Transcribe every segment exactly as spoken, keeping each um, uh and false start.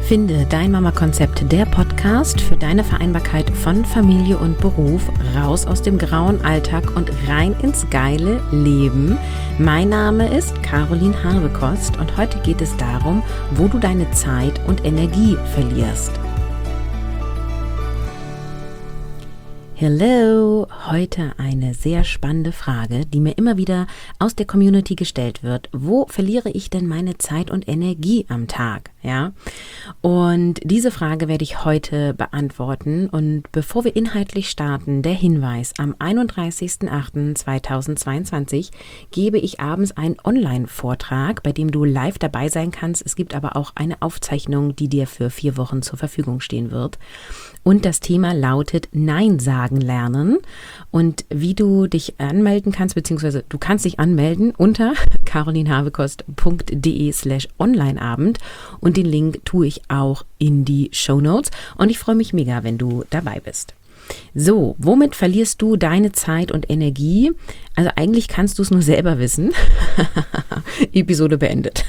Finde dein Mama-Konzept, der Podcast für deine Vereinbarkeit von Familie und Beruf, raus aus dem grauen Alltag und rein ins geile Leben. Mein Name ist Caroline Habekost und heute geht es darum, wo du deine Zeit und Energie verlierst. Hello, heute eine sehr spannende Frage, die mir immer wieder aus der Community gestellt wird. Wo verliere ich denn meine Zeit und Energie am Tag? Ja, und diese Frage werde ich heute beantworten. Und bevor wir inhaltlich starten, der Hinweis: Am einunddreißigsten achten zweitausendzweiundzwanzig gebe ich abends einen Online-Vortrag, bei dem du live dabei sein kannst. Es gibt aber auch eine Aufzeichnung, die dir für vier Wochen zur Verfügung stehen wird. Und das Thema lautet Nein sagen lernen und wie du dich anmelden kannst, beziehungsweise du kannst dich anmelden unter carolinhabekost.de slash onlineabend und den Link tue ich auch in die Shownotes und ich freue mich mega, wenn du dabei bist. So, womit verlierst du deine Zeit und Energie? Also eigentlich kannst du es nur selber wissen. Episode beendet.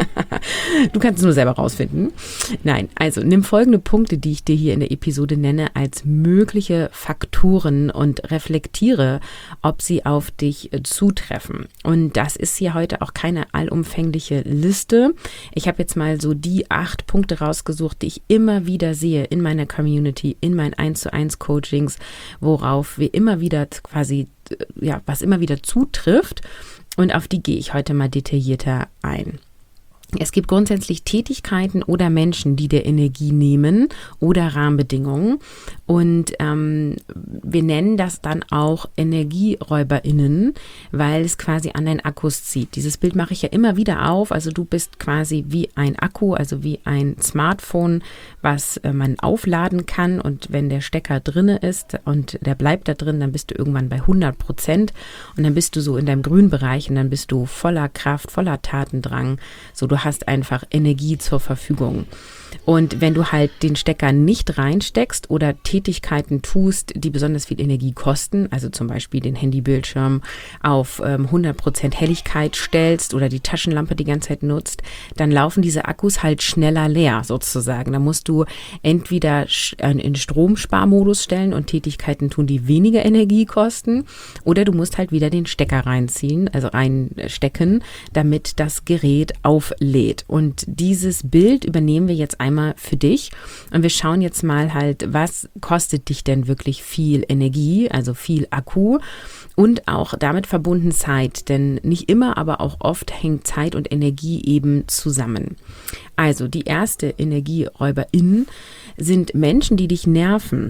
Du kannst es nur selber rausfinden. Nein, also nimm folgende Punkte, die ich dir hier in der Episode nenne, als mögliche Faktoren und reflektiere, ob sie auf dich zutreffen. Und das ist hier heute auch keine allumfängliche Liste. Ich habe jetzt mal so die acht Punkte rausgesucht, die ich immer wieder sehe in meiner Community, in meinen eins zu eins Coachings, worauf wir immer wieder quasi, ja, was immer wieder zutrifft. Und auf die gehe ich heute mal detaillierter ein. Es gibt grundsätzlich Tätigkeiten oder Menschen, die dir Energie nehmen oder Rahmenbedingungen und ähm, wir nennen das dann auch EnergieräuberInnen, weil es quasi an deinen Akkus zieht. Dieses Bild mache ich ja immer wieder auf, also du bist quasi wie ein Akku, also wie ein Smartphone, was äh, man aufladen kann und wenn der Stecker drinne ist und der bleibt da drin, dann bist du irgendwann bei hundert Prozent und dann bist du so in deinem grünen Bereich und dann bist du voller Kraft, voller Tatendrang, so du hast einfach Energie zur Verfügung. Und wenn du halt den Stecker nicht reinsteckst oder Tätigkeiten tust, die besonders viel Energie kosten, also zum Beispiel den Handybildschirm auf ähm, hundert Prozent Helligkeit stellst oder die Taschenlampe die ganze Zeit nutzt, dann laufen diese Akkus halt schneller leer sozusagen. Da musst du entweder in Stromsparmodus stellen und Tätigkeiten tun, die weniger Energie kosten, oder du musst halt wieder den Stecker reinziehen, also reinstecken, damit das Gerät auflädt. Und dieses Bild übernehmen wir jetzt einmal für dich und wir schauen jetzt mal halt, was kostet dich denn wirklich viel Energie, also viel Akku und auch damit verbunden Zeit, denn nicht immer, aber auch oft hängt Zeit und Energie eben zusammen. Also die erste Energieräuberin sind Menschen, die dich nerven.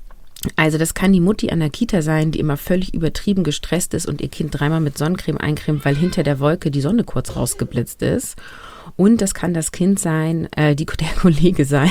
Also das kann die Mutti an der Kita sein, die immer völlig übertrieben gestresst ist und ihr Kind dreimal mit Sonnencreme eincremt, weil hinter der Wolke die Sonne kurz rausgeblitzt ist. Und das kann das Kind sein, äh, die, der Kollege sein,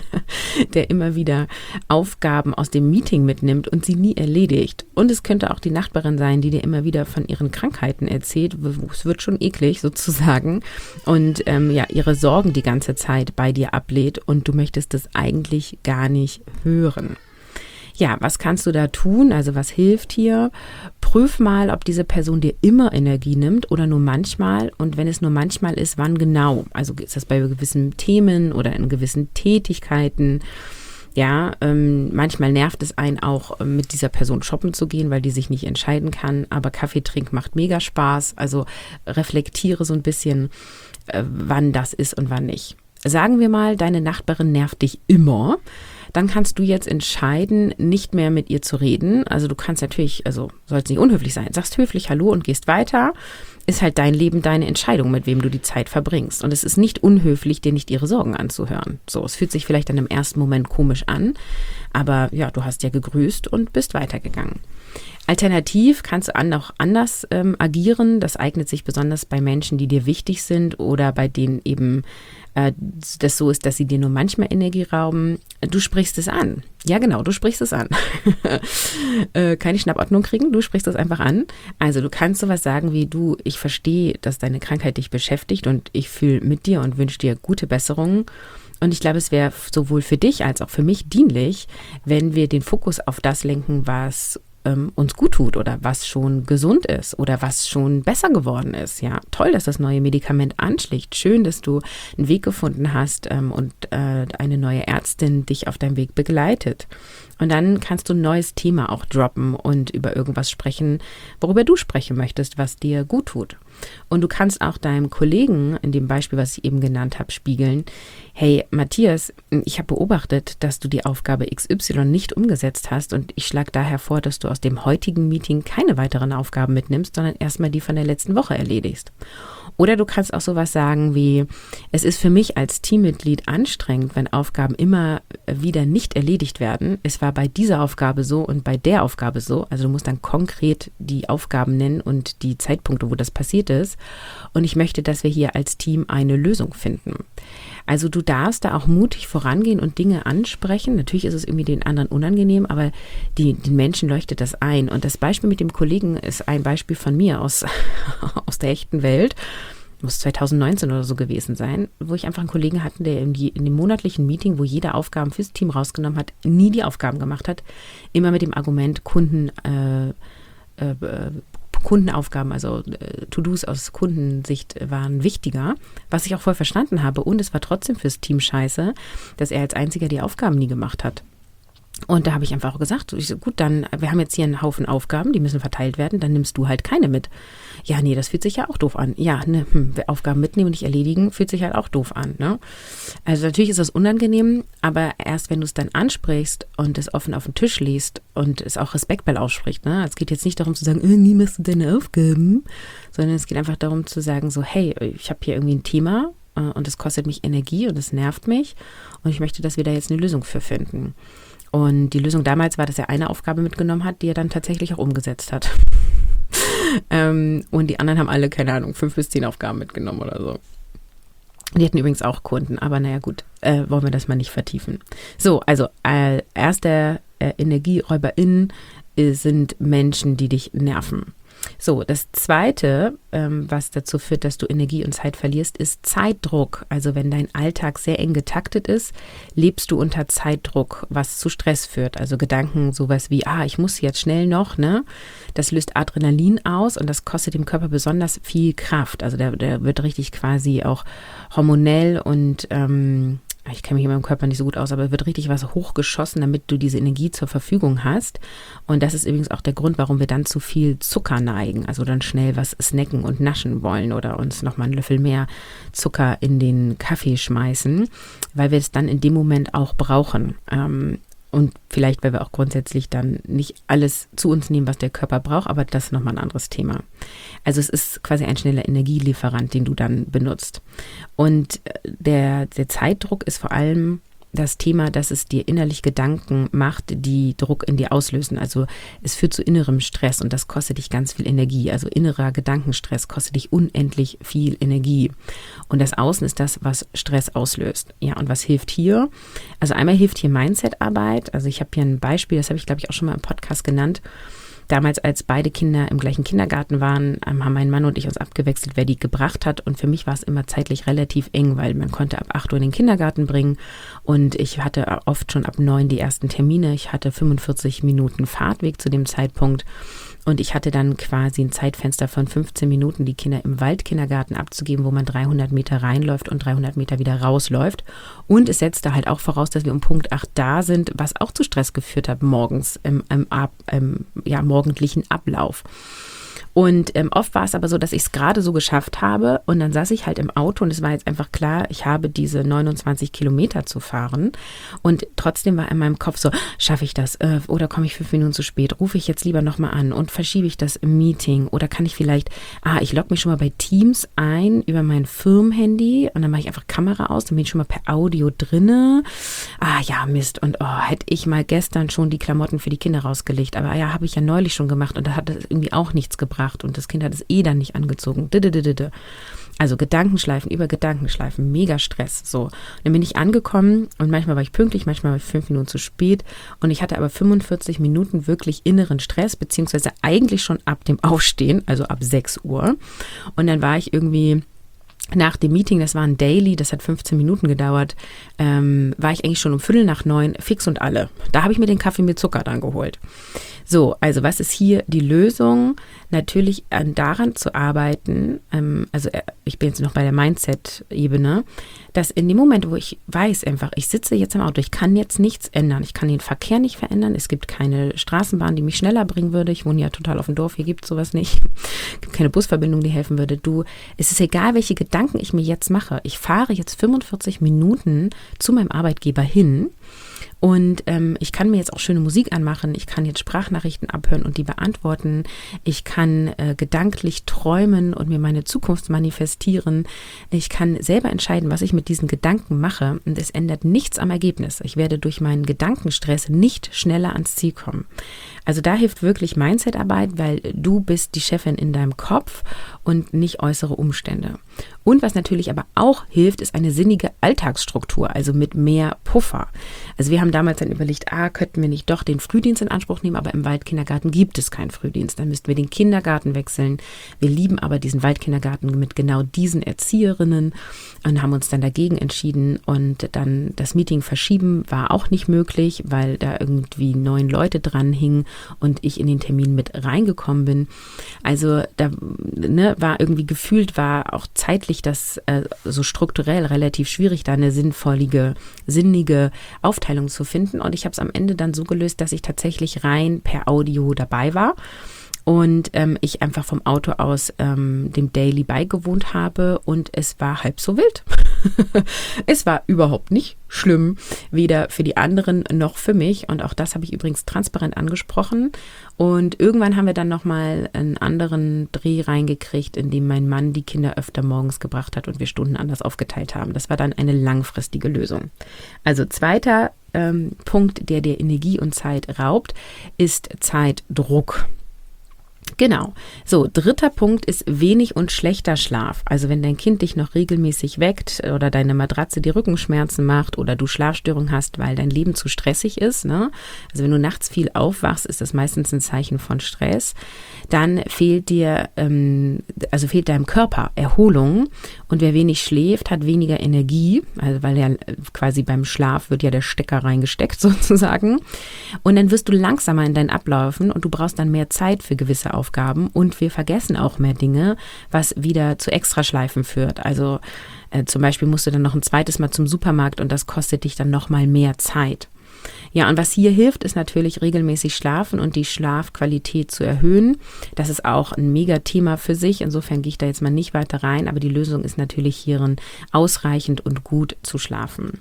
der immer wieder Aufgaben aus dem Meeting mitnimmt und sie nie erledigt. Und es könnte auch die Nachbarin sein, die dir immer wieder von ihren Krankheiten erzählt. Es wird schon eklig sozusagen. Und ähm, ja, ihre Sorgen die ganze Zeit bei dir ablädt und du möchtest das eigentlich gar nicht hören. Ja, was kannst du da tun? Also was hilft hier? Prüf mal, ob diese Person dir immer Energie nimmt oder nur manchmal. Und wenn es nur manchmal ist, wann genau? Also ist das bei gewissen Themen oder in gewissen Tätigkeiten? Ja, ähm, manchmal nervt es einen auch, mit dieser Person shoppen zu gehen, weil die sich nicht entscheiden kann. Aber Kaffee trinken macht mega Spaß. Also reflektiere so ein bisschen, äh, wann das ist und wann nicht. Sagen wir mal, deine Nachbarin nervt dich immer. Dann kannst du jetzt entscheiden, nicht mehr mit ihr zu reden. Also du kannst natürlich, also sollst nicht unhöflich sein, sagst höflich Hallo und gehst weiter. Ist halt dein Leben, deine Entscheidung, mit wem du die Zeit verbringst. Und es ist nicht unhöflich, dir nicht ihre Sorgen anzuhören. So, es fühlt sich vielleicht dann im ersten Moment komisch an, aber ja, du hast ja gegrüßt und bist weitergegangen. Alternativ kannst du auch anders ähm, agieren. Das eignet sich besonders bei Menschen, die dir wichtig sind oder bei denen eben äh, das so ist, dass sie dir nur manchmal Energie rauben. Du sprichst es an. Ja, genau, du sprichst es an. äh, keine Schnappatmung kriegen, du sprichst es einfach an. Also du kannst sowas sagen wie: Du, ich verstehe, dass deine Krankheit dich beschäftigt und ich fühle mit dir und wünsche dir gute Besserung. Und ich glaube, es wäre sowohl für dich als auch für mich dienlich, wenn wir den Fokus auf das lenken, was ähm, uns gut tut oder was schon gesund ist oder was schon besser geworden ist. Ja, toll, dass das neue Medikament anschlägt. Schön, dass du einen Weg gefunden hast ähm, und äh, eine neue Ärztin dich auf deinem Weg begleitet. Und dann kannst du ein neues Thema auch droppen und über irgendwas sprechen, worüber du sprechen möchtest, was dir gut tut. Und du kannst auch deinem Kollegen, in dem Beispiel, was ich eben genannt habe, spiegeln: Hey Matthias, ich habe beobachtet, dass du die Aufgabe X Y nicht umgesetzt hast und ich schlage daher vor, dass du aus dem heutigen Meeting keine weiteren Aufgaben mitnimmst, sondern erstmal die von der letzten Woche erledigst. Oder du kannst auch sowas sagen wie: Es ist für mich als Teammitglied anstrengend, wenn Aufgaben immer wieder nicht erledigt werden. Es war bei dieser Aufgabe so und bei der Aufgabe so. Also du musst dann konkret die Aufgaben nennen und die Zeitpunkte, wo das passiert ist. Und ich möchte, dass wir hier als Team eine Lösung finden. Also du darfst da auch mutig vorangehen und Dinge ansprechen. Natürlich ist es irgendwie den anderen unangenehm, aber die, den Menschen leuchtet das ein. Und das Beispiel mit dem Kollegen ist ein Beispiel von mir aus, aus der echten Welt. Muss zwanzig neunzehn oder so gewesen sein, wo ich einfach einen Kollegen hatte, der in, die, in dem monatlichen Meeting, wo jeder Aufgaben fürs Team rausgenommen hat, nie die Aufgaben gemacht hat. Immer mit dem Argument, Kunden, äh, äh, Kundenaufgaben, also äh, To-Dos aus Kundensicht waren wichtiger, was ich auch voll verstanden habe. Und es war trotzdem fürs Team scheiße, dass er als einziger die Aufgaben nie gemacht hat. Und da habe ich einfach auch gesagt, ich so, gut, dann, wir haben jetzt hier einen Haufen Aufgaben, die müssen verteilt werden, dann nimmst du halt keine mit. Ja, nee, das fühlt sich ja auch doof an. Ja, ne, hm, Aufgaben mitnehmen und nicht erledigen, fühlt sich halt auch doof an. Ne? Also natürlich ist das unangenehm, aber erst wenn du es dann ansprichst und es offen auf den Tisch liest und es auch respektvoll ausspricht. Ne? Es geht jetzt nicht darum zu sagen, äh, nie machst du deine Aufgaben, sondern es geht einfach darum zu sagen, so, hey, ich habe hier irgendwie ein Thema äh, und es kostet mich Energie und es nervt mich und ich möchte, dass wir da jetzt eine Lösung für finden. Und die Lösung damals war, dass er eine Aufgabe mitgenommen hat, die er dann tatsächlich auch umgesetzt hat. ähm, und die anderen haben alle, keine Ahnung, fünf bis zehn Aufgaben mitgenommen oder so. Die hatten übrigens auch Kunden, aber naja gut, äh, wollen wir das mal nicht vertiefen. So, also äh, erster äh, EnergieräuberInnen äh, sind Menschen, die dich nerven. So, das Zweite, ähm, was dazu führt, dass du Energie und Zeit verlierst, ist Zeitdruck. Also wenn dein Alltag sehr eng getaktet ist, lebst du unter Zeitdruck, was zu Stress führt. Also Gedanken sowas wie, ah, ich muss jetzt schnell noch, ne? Das löst Adrenalin aus und das kostet dem Körper besonders viel Kraft. Also der, der wird richtig quasi auch hormonell und ähm, ich kenne mich in meinem Körper nicht so gut aus, aber es wird richtig was hochgeschossen, damit du diese Energie zur Verfügung hast. Und das ist übrigens auch der Grund, warum wir dann zu viel Zucker neigen, also dann schnell was snacken und naschen wollen oder uns nochmal einen Löffel mehr Zucker in den Kaffee schmeißen, weil wir es dann in dem Moment auch brauchen. Ähm, Und vielleicht, weil wir auch grundsätzlich dann nicht alles zu uns nehmen, was der Körper braucht, aber das ist nochmal ein anderes Thema. Also es ist quasi ein schneller Energielieferant, den du dann benutzt. Und der, der Zeitdruck ist vor allem das Thema, dass es dir innerlich Gedanken macht, die Druck in dir auslösen. Also es führt zu innerem Stress und das kostet dich ganz viel Energie. Also innerer Gedankenstress kostet dich unendlich viel Energie. Und das Außen ist das, was Stress auslöst. Ja, und was hilft hier? Also einmal hilft hier Mindset-Arbeit. Also ich habe hier ein Beispiel, das habe ich glaube ich auch schon mal im Podcast genannt. Damals, als beide Kinder im gleichen Kindergarten waren, haben mein Mann und ich uns abgewechselt, wer die gebracht hat. Und für mich war es immer zeitlich relativ eng, weil man konnte ab acht Uhr in den Kindergarten bringen. Und ich hatte oft schon ab neun die ersten Termine. Ich hatte fünfundvierzig Minuten Fahrtweg zu dem Zeitpunkt. Und ich hatte dann quasi ein Zeitfenster von fünfzehn Minuten, die Kinder im Waldkindergarten abzugeben, wo man dreihundert Meter reinläuft und dreihundert Meter wieder rausläuft. Und es setzte halt auch voraus, dass wir um Punkt acht da sind, was auch zu Stress geführt hat morgens im, im, im ja, morgendlichen Ablauf. Und ähm, oft war es aber so, dass ich es gerade so geschafft habe und dann saß ich halt im Auto und es war jetzt einfach klar, ich habe diese neunundzwanzig Kilometer zu fahren und trotzdem war in meinem Kopf so, schaffe ich das äh, oder komme ich fünf Minuten zu spät, rufe ich jetzt lieber nochmal an und verschiebe ich das im Meeting oder kann ich vielleicht, ah, ich logge mich schon mal bei Teams ein über mein Firmenhandy und dann mache ich einfach Kamera aus, dann bin ich schon mal per Audio drinne, ah ja, Mist und oh, hätte ich mal gestern schon die Klamotten für die Kinder rausgelegt, aber ja, habe ich ja neulich schon gemacht und da hat das irgendwie auch nichts gebracht. Und das Kind hat es eh dann nicht angezogen. Also Gedankenschleifen über Gedankenschleifen, mega Stress. So, dann bin ich angekommen und manchmal war ich pünktlich, manchmal war ich fünf Minuten zu spät und ich hatte aber fünfundvierzig Minuten wirklich inneren Stress, beziehungsweise eigentlich schon ab dem Aufstehen, also ab sechs Uhr. Und dann war ich irgendwie Nach dem Meeting, das war ein Daily, das hat fünfzehn Minuten gedauert, ähm, war ich eigentlich schon um Viertel nach neun fix und alle. Da habe ich mir den Kaffee mit Zucker dann geholt. So, also was ist hier die Lösung? Natürlich an, daran zu arbeiten, ähm, also äh, ich bin jetzt noch bei der Mindset-Ebene, dass in dem Moment, wo ich weiß einfach, ich sitze jetzt im Auto, ich kann jetzt nichts ändern, ich kann den Verkehr nicht verändern, es gibt keine Straßenbahn, die mich schneller bringen würde, ich wohne ja total auf dem Dorf, hier gibt es sowas nicht, es gibt keine Busverbindung, die helfen würde. Du, es ist egal, welche Gedanken ich mir jetzt mache, ich fahre jetzt fünfundvierzig Minuten zu meinem Arbeitgeber hin. Und ähm, ich kann mir jetzt auch schöne Musik anmachen, ich kann jetzt Sprachnachrichten abhören und die beantworten, ich kann äh, gedanklich träumen und mir meine Zukunft manifestieren, ich kann selber entscheiden, was ich mit diesen Gedanken mache und es ändert nichts am Ergebnis. Ich werde durch meinen Gedankenstress nicht schneller ans Ziel kommen. Also da hilft wirklich Mindset-Arbeit, weil du bist die Chefin in deinem Kopf und nicht äußere Umstände. Und was natürlich aber auch hilft, ist eine sinnige Alltagsstruktur, also mit mehr Puffer. Also wir haben damals dann überlegt, ah, könnten wir nicht doch den Frühdienst in Anspruch nehmen, aber im Waldkindergarten gibt es keinen Frühdienst. Dann müssten wir den Kindergarten wechseln. Wir lieben aber diesen Waldkindergarten mit genau diesen Erzieherinnen und haben uns dann dagegen entschieden. Und dann das Meeting verschieben war auch nicht möglich, weil da irgendwie neun Leute dran hingen und ich in den Termin mit reingekommen bin. Also da ne, war irgendwie gefühlt, war auch zeitlich das äh, so strukturell relativ schwierig, da eine sinnvollige, sinnige Aufteilung zu finden. Und ich habe es am Ende dann so gelöst, dass ich tatsächlich rein per Audio dabei war. Und ähm, ich einfach vom Auto aus ähm, dem Daily beigewohnt habe und es war halb so wild. Es war überhaupt nicht schlimm, weder für die anderen noch für mich. Und auch das habe ich übrigens transparent angesprochen. Und irgendwann haben wir dann nochmal einen anderen Dreh reingekriegt, in dem mein Mann die Kinder öfter morgens gebracht hat und wir Stunden anders aufgeteilt haben. Das war dann eine langfristige Lösung. Also zweiter ähm, Punkt, der dir Energie und Zeit raubt, ist Zeitdruck. Genau. So, dritter Punkt ist wenig und schlechter Schlaf. Also wenn dein Kind dich noch regelmäßig weckt oder deine Matratze dir Rückenschmerzen macht oder du Schlafstörungen hast, weil dein Leben zu stressig ist, ne? Also wenn du nachts viel aufwachst, ist das meistens ein Zeichen von Stress. Dann fehlt dir, ähm, also fehlt deinem Körper Erholung. Und wer wenig schläft, hat weniger Energie, also weil ja quasi beim Schlaf wird ja der Stecker reingesteckt sozusagen. Und dann wirst du langsamer in deinen Abläufen und du brauchst dann mehr Zeit für gewisse Aufgaben und wir vergessen auch mehr Dinge, was wieder zu Extraschleifen führt. Also äh, zum Beispiel musst du dann noch ein zweites Mal zum Supermarkt und das kostet dich dann nochmal mehr Zeit. Ja, und was hier hilft, ist natürlich regelmäßig schlafen und die Schlafqualität zu erhöhen. Das ist auch ein Mega-Thema für sich. Insofern gehe ich da jetzt mal nicht weiter rein, aber die Lösung ist natürlich hierin, ausreichend und gut zu schlafen.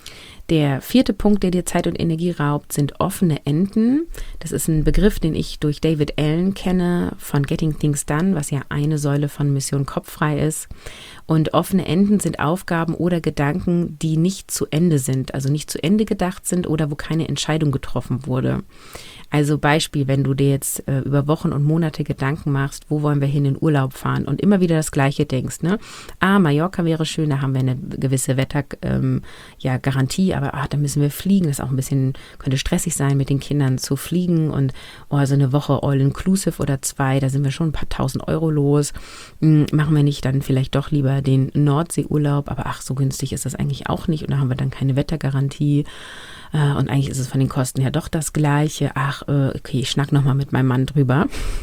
Der vierte Punkt, der dir Zeit und Energie raubt, sind offene Enden. Das ist ein Begriff, den ich durch David Allen kenne von Getting Things Done, was ja eine Säule von Mission Kopffrei ist. Und offene Enden sind Aufgaben oder Gedanken, die nicht zu Ende sind, also nicht zu Ende gedacht sind oder wo keine Entscheidung getroffen wurde. Also Beispiel, wenn du dir jetzt äh, über Wochen und Monate Gedanken machst, wo wollen wir hin in Urlaub fahren und immer wieder das Gleiche denkst, ne? Ah, Mallorca wäre schön, da haben wir eine gewisse Wettergarantie, ähm, ja, Garantie, aber ah, da müssen wir fliegen, das ist auch ein bisschen, könnte stressig sein, mit den Kindern zu fliegen und oh, so eine Woche all-inclusive oder zwei, da sind wir schon ein paar tausend Euro los, hm, machen wir nicht dann vielleicht doch lieber den Nordseeurlaub, aber ach, so günstig ist das eigentlich auch nicht und da haben wir dann keine Wettergarantie. Und eigentlich ist es von den Kosten her doch das Gleiche. Ach, okay, ich schnack nochmal mit meinem Mann drüber.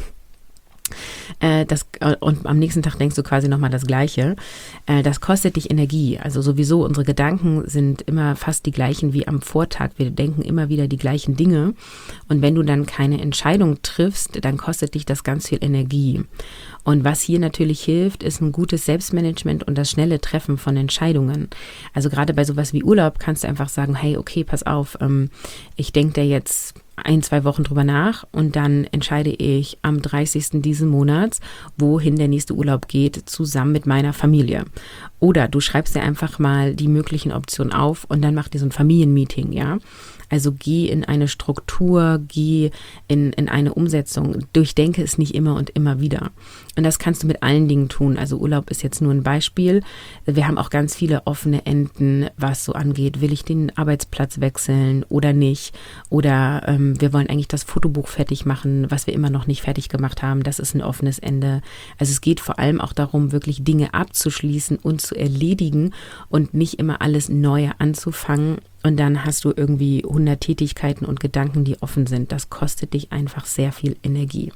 Das, und am nächsten Tag denkst du quasi nochmal das Gleiche. Das kostet dich Energie. Also sowieso, unsere Gedanken sind immer fast die gleichen wie am Vortag. Wir denken immer wieder die gleichen Dinge. Und wenn du dann keine Entscheidung triffst, dann kostet dich das ganz viel Energie. Und was hier natürlich hilft, ist ein gutes Selbstmanagement und das schnelle Treffen von Entscheidungen. Also gerade bei sowas wie Urlaub kannst du einfach sagen, hey, okay, pass auf, ähm, ich denke da jetzt ein, zwei Wochen drüber nach und dann entscheide ich am dreißigsten diesen Monats, wohin der nächste Urlaub geht, zusammen mit meiner Familie. Oder du schreibst dir einfach mal die möglichen Optionen auf und dann macht ihr so ein Familienmeeting, ja. Also geh in eine Struktur, geh in, in eine Umsetzung. Durchdenke es nicht immer und immer wieder. Und das kannst du mit allen Dingen tun. Also Urlaub ist jetzt nur ein Beispiel. Wir haben auch ganz viele offene Enden, was so angeht. Will ich den Arbeitsplatz wechseln oder nicht? Oder ähm, wir wollen eigentlich das Fotobuch fertig machen, was wir immer noch nicht fertig gemacht haben. Das ist ein offenes Ende. Also es geht vor allem auch darum, wirklich Dinge abzuschließen und zu erledigen und nicht immer alles Neue anzufangen. Und dann hast du irgendwie hundert Tätigkeiten und Gedanken, die offen sind. Das kostet dich einfach sehr viel Energie.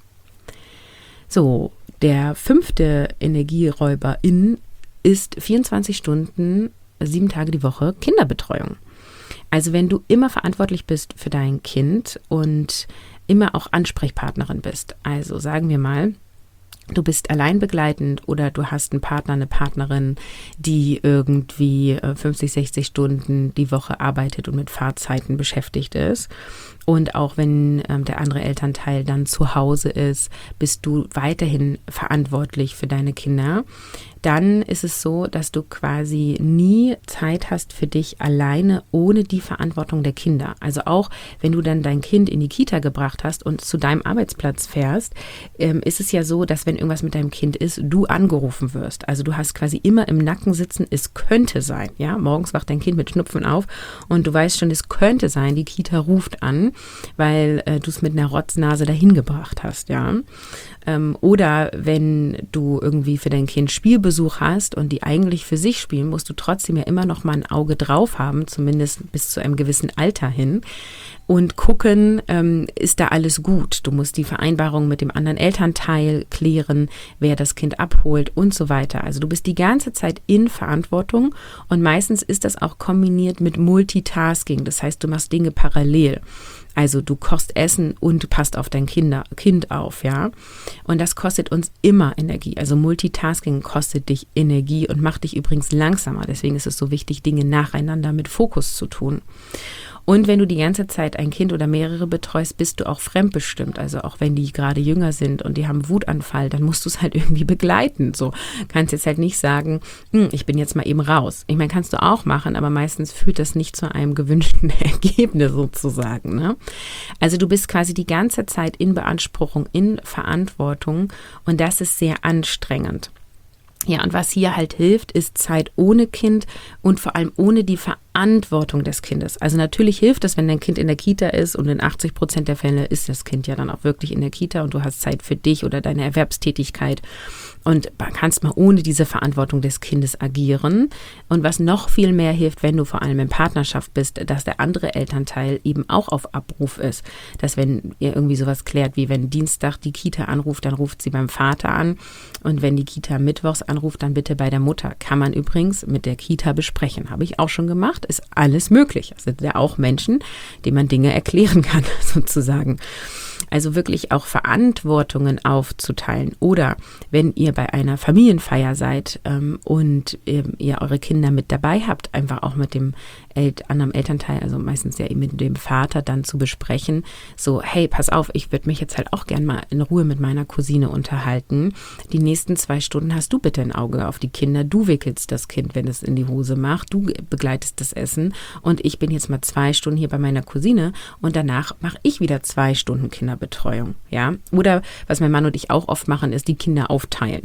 So, der fünfte Energieräuberin ist vierundzwanzig Stunden, sieben Tage die Woche Kinderbetreuung. Also wenn du immer verantwortlich bist für dein Kind und immer auch Ansprechpartnerin bist. Also sagen wir mal, du bist allein begleitend oder du hast einen Partner, eine Partnerin, die irgendwie fünfzig, sechzig Stunden die Woche arbeitet und mit Fahrzeiten beschäftigt ist. Und auch wenn ähm, der andere Elternteil dann zu Hause ist, bist du weiterhin verantwortlich für deine Kinder. Dann ist es so, dass du quasi nie Zeit hast für dich alleine ohne die Verantwortung der Kinder. Also auch wenn du dann dein Kind in die Kita gebracht hast und zu deinem Arbeitsplatz fährst, ähm, ist es ja so, dass wenn irgendwas mit deinem Kind ist, du angerufen wirst. Also du hast quasi immer im Nacken sitzen, es könnte sein. Ja, morgens wacht dein Kind mit Schnupfen auf und du weißt schon, es könnte sein, die Kita ruft an, weil äh, du es mit einer Rotznase dahin gebracht hast, ja. Ähm, oder wenn du irgendwie für dein Kind Spielbesuch hast und die eigentlich für sich spielen, musst du trotzdem ja immer noch mal ein Auge drauf haben, zumindest bis zu einem gewissen Alter hin. Und gucken, ähm, ist da alles gut? Du musst die Vereinbarung mit dem anderen Elternteil klären, wer das Kind abholt und so weiter. Also du bist die ganze Zeit in Verantwortung und meistens ist das auch kombiniert mit Multitasking. Das heißt, du machst Dinge parallel. Also du kochst Essen und passt auf dein Kinder, Kind auf, ja. Und das kostet uns immer Energie. Also Multitasking kostet dich Energie und macht dich übrigens langsamer. Deswegen ist es so wichtig, Dinge nacheinander mit Fokus zu tun. Und wenn du die ganze Zeit ein Kind oder mehrere betreust, bist du auch fremdbestimmt. Also auch wenn die gerade jünger sind und die haben Wutanfall, dann musst du es halt irgendwie begleiten. So kannst jetzt halt nicht sagen, hm, ich bin jetzt mal eben raus. Ich meine, kannst du auch machen, aber meistens führt das nicht zu einem gewünschten Ergebnis sozusagen, ne? Also du bist quasi die ganze Zeit in Beanspruchung, in Verantwortung und das ist sehr anstrengend. Ja, und was hier halt hilft, ist Zeit ohne Kind und vor allem ohne die Verantwortung des Kindes. Also natürlich hilft es, wenn dein Kind in der Kita ist und in achtzig Prozent der Fälle ist das Kind ja dann auch wirklich in der Kita und du hast Zeit für dich oder deine Erwerbstätigkeit und kannst mal ohne diese Verantwortung des Kindes agieren. Und was noch viel mehr hilft, wenn du vor allem in Partnerschaft bist, dass der andere Elternteil eben auch auf Abruf ist. Dass wenn ihr irgendwie sowas klärt, wie wenn Dienstag die Kita anruft, dann ruft sie beim Vater an und wenn die Kita mittwochs anruft, dann bitte bei der Mutter. Kann man übrigens mit der Kita besprechen. Habe ich auch schon gemacht. Ist alles möglich. Es sind ja auch Menschen, denen man Dinge erklären kann, sozusagen. Also wirklich auch Verantwortungen aufzuteilen. Oder wenn ihr bei einer Familienfeier seid ähm, und ähm, ihr eure Kinder mit dabei habt, einfach auch mit dem El- anderen Elternteil, also meistens ja eben mit dem Vater, dann zu besprechen, so, hey, pass auf, ich würde mich jetzt halt auch gern mal in Ruhe mit meiner Cousine unterhalten. Die nächsten zwei Stunden hast du bitte ein Auge auf die Kinder. Du wickelst das Kind, wenn es in die Hose macht. Du begleitest das Essen. Und ich bin jetzt mal zwei Stunden hier bei meiner Cousine und danach mache ich wieder zwei Stunden Kinderbetreuung. Ja? Oder was mein Mann und ich auch oft machen, ist die Kinder aufteilen.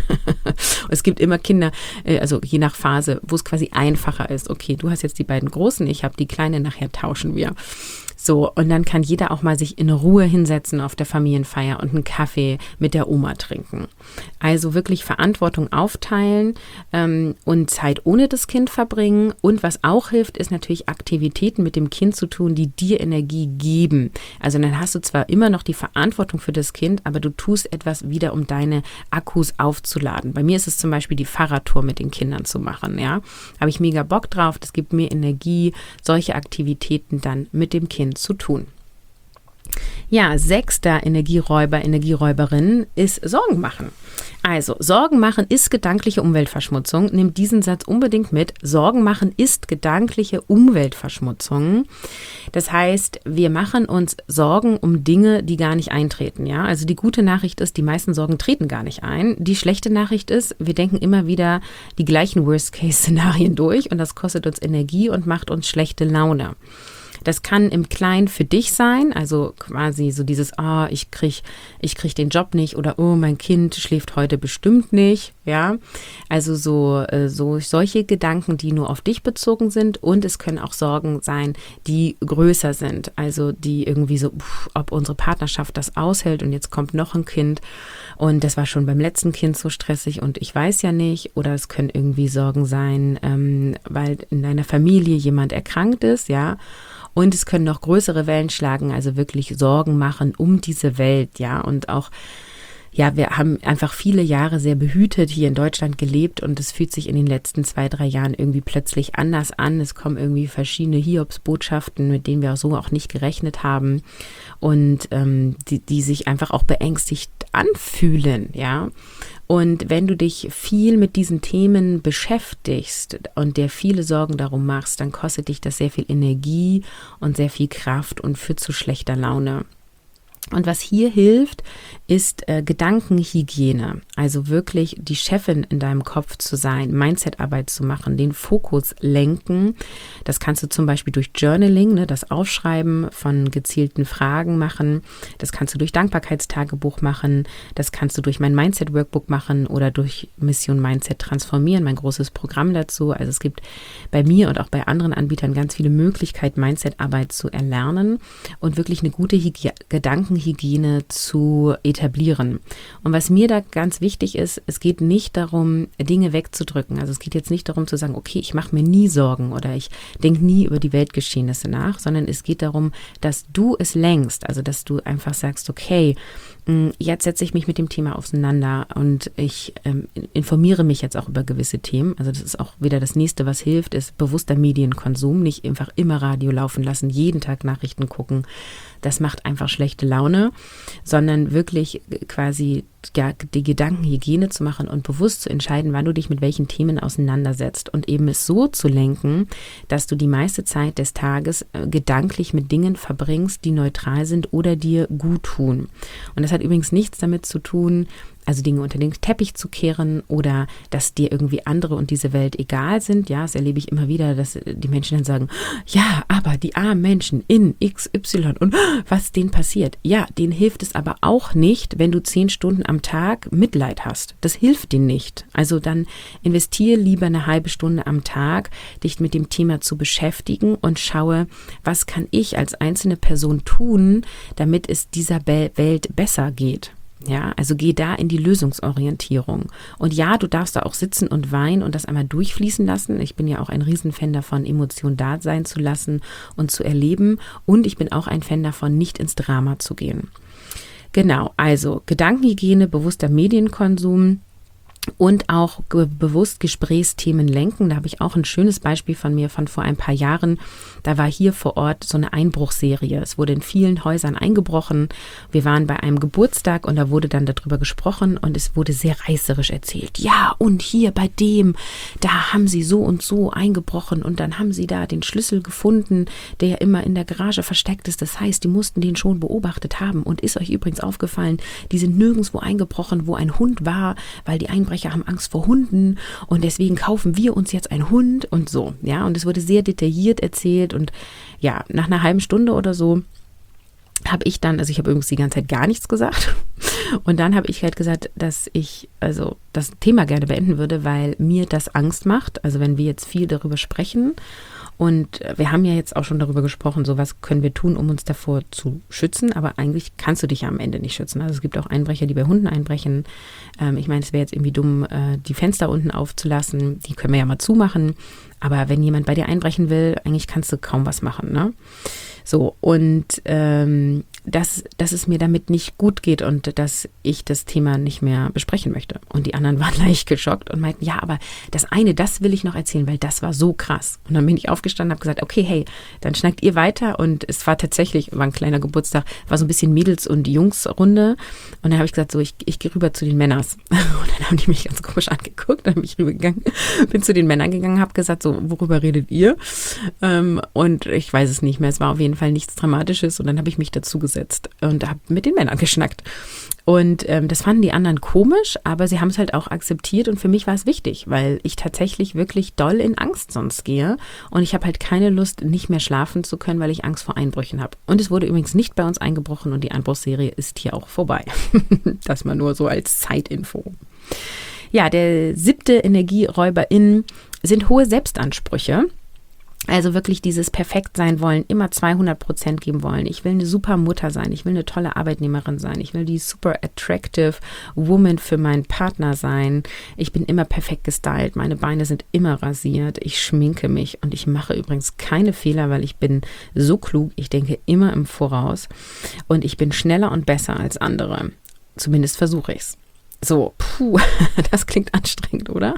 Es gibt immer Kinder, also je nach Phase, wo es quasi einfacher ist. Okay, du hast jetzt die beiden Großen, ich habe die Kleine, nachher tauschen wir. So, und dann kann jeder auch mal sich in Ruhe hinsetzen auf der Familienfeier und einen Kaffee mit der Oma trinken. Also wirklich Verantwortung aufteilen ähm, und Zeit ohne das Kind verbringen. Und was auch hilft, ist natürlich Aktivitäten mit dem Kind zu tun, die dir Energie geben. Also dann hast du zwar immer noch die Verantwortung für das Kind, aber du tust etwas wieder, um deine Akkus aufzuladen. Bei mir ist es zum Beispiel die Fahrradtour mit den Kindern zu machen. Ja, habe ich mega Bock drauf, das gibt mir Energie, solche Aktivitäten dann mit dem Kind zu tun. Ja, sechster Energieräuber, Energieräuberin ist Sorgen machen. Also, Sorgen machen ist gedankliche Umweltverschmutzung. Nimm diesen Satz unbedingt mit. Sorgen machen ist gedankliche Umweltverschmutzung. Das heißt, wir machen uns Sorgen um Dinge, die gar nicht eintreten. Ja, also die gute Nachricht ist, die meisten Sorgen treten gar nicht ein. Die schlechte Nachricht ist, wir denken immer wieder die gleichen Worst-Case-Szenarien durch und das kostet uns Energie und macht uns schlechte Laune. Das kann im Kleinen für dich sein, also quasi so dieses, oh, ich krieg, ich krieg den Job nicht oder oh, mein Kind schläft heute bestimmt nicht, ja. Also so, so solche Gedanken, die nur auf dich bezogen sind, und es können auch Sorgen sein, die größer sind, also die irgendwie so, pff, ob unsere Partnerschaft das aushält und jetzt kommt noch ein Kind und das war schon beim letzten Kind so stressig und ich weiß ja nicht, oder es können irgendwie Sorgen sein, ähm, weil in deiner Familie jemand erkrankt ist, ja. Und es können noch größere Wellen schlagen, also wirklich Sorgen machen um diese Welt, ja. Und auch, ja, wir haben einfach viele Jahre sehr behütet hier in Deutschland gelebt und es fühlt sich in den letzten zwei, drei Jahren irgendwie plötzlich anders an. Es kommen irgendwie verschiedene Hiobsbotschaften, mit denen wir so auch nicht gerechnet haben und ähm, die, die sich einfach auch beängstigt anfühlen, ja. Und wenn du dich viel mit diesen Themen beschäftigst und dir viele Sorgen darum machst, dann kostet dich das sehr viel Energie und sehr viel Kraft und führt zu schlechter Laune. Und was hier hilft, ist äh, Gedankenhygiene, also wirklich die Chefin in deinem Kopf zu sein, Mindset-Arbeit zu machen, den Fokus lenken. Das kannst du zum Beispiel durch Journaling, ne, das Aufschreiben von gezielten Fragen machen. Das kannst du durch Dankbarkeitstagebuch machen. Das kannst du durch mein Mindset-Workbook machen oder durch Mission Mindset transformieren, mein großes Programm dazu. Also es gibt bei mir und auch bei anderen Anbietern ganz viele Möglichkeiten, Mindset-Arbeit zu erlernen und wirklich eine gute Hygie- Gedanken Hygiene zu etablieren. Und was mir da ganz wichtig ist, es geht nicht darum, Dinge wegzudrücken. Also es geht jetzt nicht darum zu sagen, okay, ich mache mir nie Sorgen oder ich denke nie über die Weltgeschehnisse nach, sondern es geht darum, dass du es lenkst. Also dass du einfach sagst, okay, jetzt setze ich mich mit dem Thema auseinander und ich ähm, informiere mich jetzt auch über gewisse Themen. Also das ist auch wieder das Nächste, was hilft, ist bewusster Medienkonsum. Nicht einfach immer Radio laufen lassen, jeden Tag Nachrichten gucken. Das macht einfach schlechte Laune, sondern wirklich quasi ja, die Gedankenhygiene zu machen und bewusst zu entscheiden, wann du dich mit welchen Themen auseinandersetzt und eben es so zu lenken, dass du die meiste Zeit des Tages äh, gedanklich mit Dingen verbringst, die neutral sind oder dir gut tun. Und das hat übrigens nichts damit zu tun, also Dinge unter den Teppich zu kehren oder dass dir irgendwie andere und diese Welt egal sind. Ja, das erlebe ich immer wieder, dass die Menschen dann sagen, ja, aber die armen Menschen in X Y und was denen passiert. Ja, denen hilft es aber auch nicht, wenn du zehn Stunden am Tag Mitleid hast. Das hilft denen nicht. Also dann investiere lieber eine halbe Stunde am Tag, dich mit dem Thema zu beschäftigen und schaue, was kann ich als einzelne Person tun, damit es dieser Be- Welt besser geht. Ja, also geh da in die Lösungsorientierung. Und ja, du darfst da auch sitzen und weinen und das einmal durchfließen lassen. Ich bin ja auch ein Riesenfan davon, Emotionen da sein zu lassen und zu erleben. Und ich bin auch ein Fan davon, nicht ins Drama zu gehen. Genau, also Gedankenhygiene, bewusster Medienkonsum und auch ge- bewusst Gesprächsthemen lenken. Da habe ich auch ein schönes Beispiel von mir von vor ein paar Jahren. Da war hier vor Ort so eine Einbruchserie. Es wurde in vielen Häusern eingebrochen. Wir waren bei einem Geburtstag und da wurde dann darüber gesprochen und es wurde sehr reißerisch erzählt. Ja, und hier bei dem, da haben sie so und so eingebrochen und dann haben sie da den Schlüssel gefunden, der ja immer in der Garage versteckt ist. Das heißt, die mussten den schon beobachtet haben. Und ist euch übrigens aufgefallen, die sind nirgendwo eingebrochen, wo ein Hund war, weil die Einbrecher haben Angst vor Hunden und deswegen kaufen wir uns jetzt einen Hund und so. Ja, und es wurde sehr detailliert erzählt und ja, nach einer halben Stunde oder so habe ich dann, also ich habe übrigens die ganze Zeit gar nichts gesagt und dann habe ich halt gesagt, dass ich also das Thema gerne beenden würde, weil mir das Angst macht, also wenn wir jetzt viel darüber sprechen und wir haben ja jetzt auch schon darüber gesprochen, so was können wir tun, um uns davor zu schützen, aber eigentlich kannst du dich ja am Ende nicht schützen. Also es gibt auch Einbrecher, die bei Hunden einbrechen. Ähm, ich meine, es wäre jetzt irgendwie dumm, äh, die Fenster unten aufzulassen, die können wir ja mal zumachen, aber wenn jemand bei dir einbrechen will, eigentlich kannst du kaum was machen, ne? So, und ähm, dass, dass es mir damit nicht gut geht und dass ich das Thema nicht mehr besprechen möchte. Und die anderen waren leicht geschockt und meinten, ja, aber das eine, das will ich noch erzählen, weil das war so krass. Und dann bin ich aufgestanden und habe gesagt, okay, hey, dann schnackt ihr weiter. Und es war tatsächlich, war ein kleiner Geburtstag, war so ein bisschen Mädels- und Jungs-Runde. Und dann habe ich gesagt, so, ich, ich gehe rüber zu den Männers. Und dann haben die mich ganz komisch angeguckt. Dann bin ich rübergegangen, bin zu den Männern gegangen, habe gesagt, so, worüber redet ihr? Ähm, und ich weiß es nicht mehr, es war auf jeden Fall nichts Dramatisches. Und dann habe ich mich dazu gesetzt sitzt und habe mit den Männern geschnackt. Und ähm, das fanden die anderen komisch, aber sie haben es halt auch akzeptiert und für mich war es wichtig, weil ich tatsächlich wirklich doll in Angst sonst gehe und ich habe halt keine Lust, nicht mehr schlafen zu können, weil ich Angst vor Einbrüchen habe. Und es wurde übrigens nicht bei uns eingebrochen und die Einbruchsserie ist hier auch vorbei. Das mal nur so als Zeitinfo. Ja, der siebte Energieräuberin sind hohe Selbstansprüche. Also wirklich dieses perfekt sein wollen, immer zweihundert Prozent geben wollen. Ich will eine super Mutter sein, ich will eine tolle Arbeitnehmerin sein, ich will die super attractive Woman für meinen Partner sein. Ich bin immer perfekt gestylt, meine Beine sind immer rasiert, ich schminke mich und ich mache übrigens keine Fehler, weil ich bin so klug, ich denke immer im Voraus und ich bin schneller und besser als andere. Zumindest versuche ich es. So, puh, das klingt anstrengend, oder?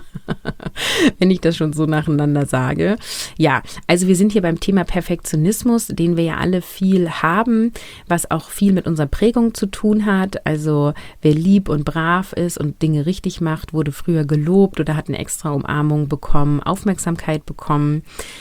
Wenn ich das schon so nacheinander sage. Ja, also wir sind hier beim Thema Perfektionismus, den wir ja alle viel haben, was auch viel mit unserer Prägung zu tun hat. Also wer lieb und brav ist und Dinge richtig macht, wurde früher gelobt oder hat eine extra Umarmung bekommen, Aufmerksamkeit bekommen.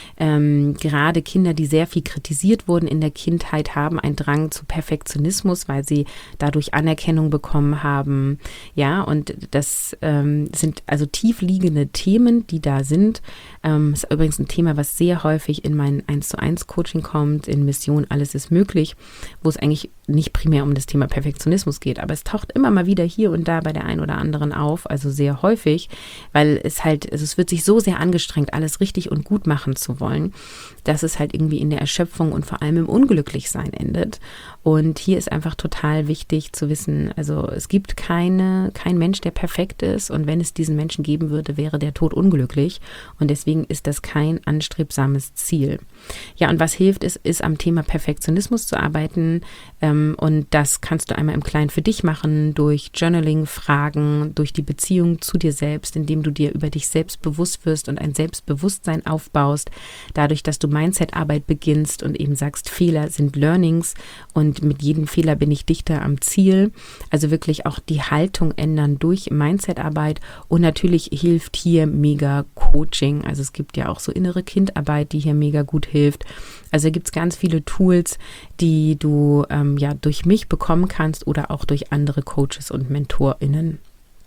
Ähm, gerade Kinder, die sehr viel kritisiert wurden in der Kindheit, haben einen Drang zu Perfektionismus, weil sie dadurch Anerkennung bekommen haben. Ja, und das ähm, sind also tief liegende Themen, die da sind. Ähm, ist übrigens ein Thema, was sehr häufig in mein eins zu eins Coaching kommt, in Mission Alles ist möglich, wo es eigentlich nicht primär um das Thema Perfektionismus geht, aber es taucht immer mal wieder hier und da bei der einen oder anderen auf, also sehr häufig, weil es halt, also es wird sich so sehr angestrengt, alles richtig und gut machen zu wollen, dass es halt irgendwie in der Erschöpfung und vor allem im Unglücklichsein endet. Und hier ist einfach total wichtig zu wissen, also es gibt keine, kein Mensch, der perfekt ist und wenn es diesen Menschen geben würde, wäre der Tod unglücklich und deswegen ist das kein anstrebsames Ziel. Ja, und was hilft, ist, ist am Thema Perfektionismus zu arbeiten, ähm, und das kannst du einmal im Kleinen für dich machen, durch Journaling, Fragen, durch die Beziehung zu dir selbst, indem du dir über dich selbst bewusst wirst und ein Selbstbewusstsein aufbaust, dadurch, dass du Mindset-Arbeit beginnst und eben sagst, Fehler sind Learnings und mit jedem Fehler bin ich dichter am Ziel. Also wirklich auch die Haltung ändern durch Mindset-Arbeit und natürlich hilft hier mega Coaching. Also es gibt ja auch so innere Kindarbeit, die hier mega gut hilft. Also gibt es ganz viele Tools, die du ähm, ja durch mich bekommen kannst oder auch durch andere Coaches und MentorInnen.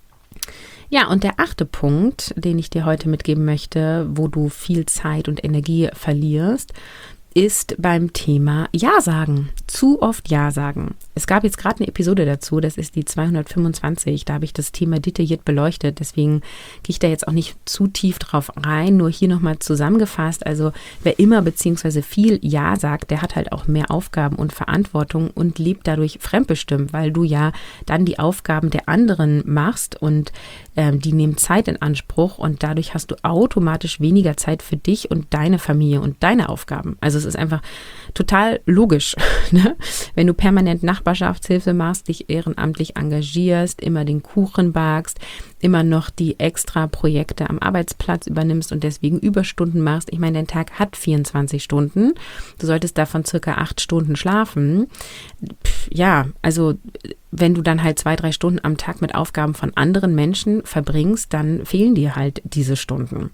Ja, und der achte Punkt, den ich dir heute mitgeben möchte, wo du viel Zeit und Energie verlierst, ist beim Thema Ja sagen. Zu oft Ja sagen. Es gab jetzt gerade eine Episode dazu, das ist die zweihundertfünfundzwanzig, da habe ich das Thema detailliert beleuchtet, deswegen gehe ich da jetzt auch nicht zu tief drauf rein, nur hier nochmal zusammengefasst, also wer immer beziehungsweise viel Ja sagt, der hat halt auch mehr Aufgaben und Verantwortung und lebt dadurch fremdbestimmt, weil du ja dann die Aufgaben der anderen machst und ähm, die nehmen Zeit in Anspruch und dadurch hast du automatisch weniger Zeit für dich und deine Familie und deine Aufgaben. Also es ist einfach total logisch, ne? Wenn du permanent Nachbarschaftshilfe machst, dich ehrenamtlich engagierst, immer den Kuchen backst, immer noch die extra Projekte am Arbeitsplatz übernimmst und deswegen Überstunden machst. Ich meine, dein Tag hat vierundzwanzig Stunden. Du solltest davon circa acht Stunden schlafen. Pff, ja, also wenn du dann halt zwei, drei Stunden am Tag mit Aufgaben von anderen Menschen verbringst, dann fehlen dir halt diese Stunden.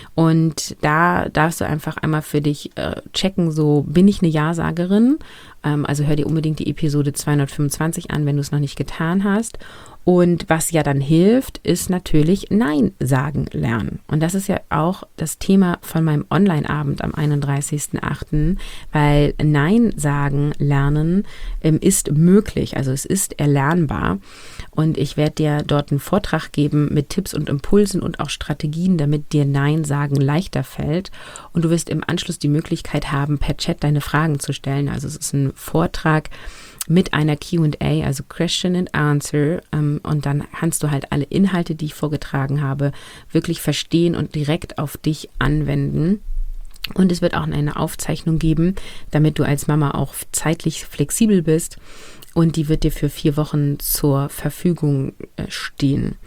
Und da darfst du einfach einmal für dich äh, checken, so bin ich eine Ja-Sagerin? Ähm, also hör dir unbedingt die Episode zweihundertfünfundzwanzig an, wenn du es noch nicht getan hast. Und was ja dann hilft, ist natürlich Nein sagen lernen. Und das ist ja auch das Thema von meinem Online-Abend am einunddreißigsten achten, weil Nein sagen lernen ähm, ist möglich, also es ist erlernbar. Und ich werde dir dort einen Vortrag geben mit Tipps und Impulsen und auch Strategien, damit dir Nein sagen leichter fällt. Und du wirst im Anschluss die Möglichkeit haben, per Chat deine Fragen zu stellen. Also es ist ein Vortrag mit einer Q and A, also Question and Answer, ähm, und dann kannst du halt alle Inhalte, die ich vorgetragen habe, wirklich verstehen und direkt auf dich anwenden. Und es wird auch eine Aufzeichnung geben, damit du als Mama auch zeitlich flexibel bist. Und die wird dir für vier Wochen zur Verfügung stehen.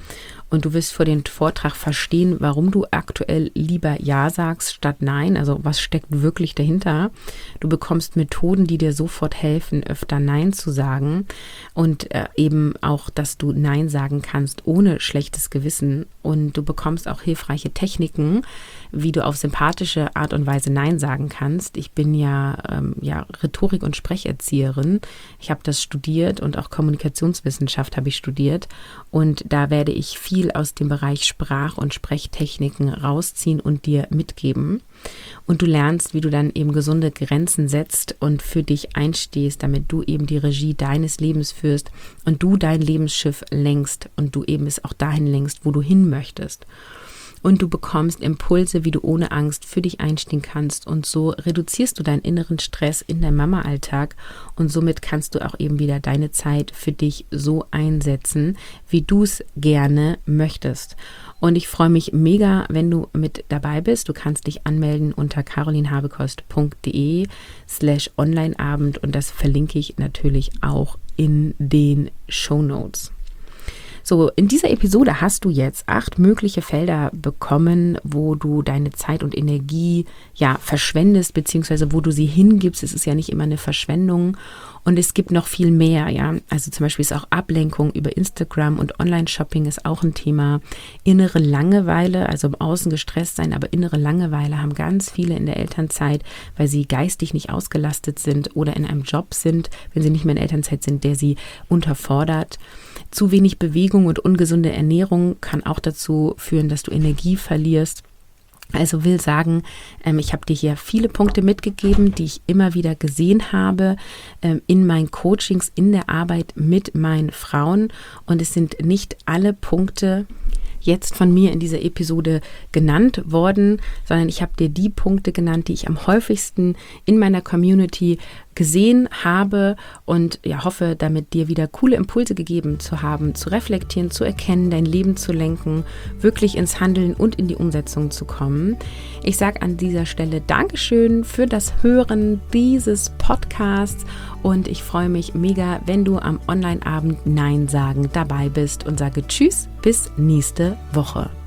und du wirst vor dem Vortrag verstehen, warum du aktuell lieber Ja sagst statt Nein. Also was steckt wirklich dahinter? Du bekommst Methoden, die dir sofort helfen, öfter Nein zu sagen und äh, eben auch, dass du Nein sagen kannst ohne schlechtes Gewissen, und du bekommst auch hilfreiche Techniken, wie du auf sympathische Art und Weise Nein sagen kannst. Ich bin ja, ähm, ja Rhetorik- und Sprecherzieherin. Ich habe das studiert und auch Kommunikationswissenschaft habe ich studiert, und da werde ich viel aus dem Bereich Sprach- und Sprechtechniken rausziehen und dir mitgeben. Und du lernst, wie du dann eben gesunde Grenzen setzt und für dich einstehst, damit du eben die Regie deines Lebens führst und du dein Lebensschiff lenkst und du eben es auch dahin lenkst, wo du hin möchtest. Und du bekommst Impulse, wie du ohne Angst für dich einstehen kannst, und so reduzierst du deinen inneren Stress in deinem Mama-Alltag, und somit kannst du auch eben wieder deine Zeit für dich so einsetzen, wie du es gerne möchtest. Und ich freue mich mega, wenn du mit dabei bist. Du kannst dich anmelden unter carolinhabekost.de slash Onlineabend, und das verlinke ich natürlich auch in den Shownotes. So, in dieser Episode hast du jetzt acht mögliche Felder bekommen, wo du deine Zeit und Energie ja verschwendest, beziehungsweise wo du sie hingibst. Es ist ja nicht immer eine Verschwendung. Und es gibt noch viel mehr, ja. Also zum Beispiel ist auch Ablenkung über Instagram und Online-Shopping ist auch ein Thema. Innere Langeweile, also im Außen gestresst sein, aber innere Langeweile haben ganz viele in der Elternzeit, weil sie geistig nicht ausgelastet sind oder in einem Job sind, wenn sie nicht mehr in Elternzeit sind, der sie unterfordert. Zu wenig Bewegung und ungesunde Ernährung kann auch dazu führen, dass du Energie verlierst. Also will sagen, ähm, ich habe dir hier viele Punkte mitgegeben, die ich immer wieder gesehen habe ähm, in meinen Coachings, in der Arbeit mit meinen Frauen. Und es sind nicht alle Punkte jetzt von mir in dieser Episode genannt worden, sondern ich habe dir die Punkte genannt, die ich am häufigsten in meiner Community gesehen habe, und ja, hoffe, damit dir wieder coole Impulse gegeben zu haben, zu reflektieren, zu erkennen, dein Leben zu lenken, wirklich ins Handeln und in die Umsetzung zu kommen. Ich sage an dieser Stelle Dankeschön für das Hören dieses Podcasts, und ich freue mich mega, wenn du am Online-Abend Nein sagen dabei bist, und sage Tschüss, bis nächste Woche.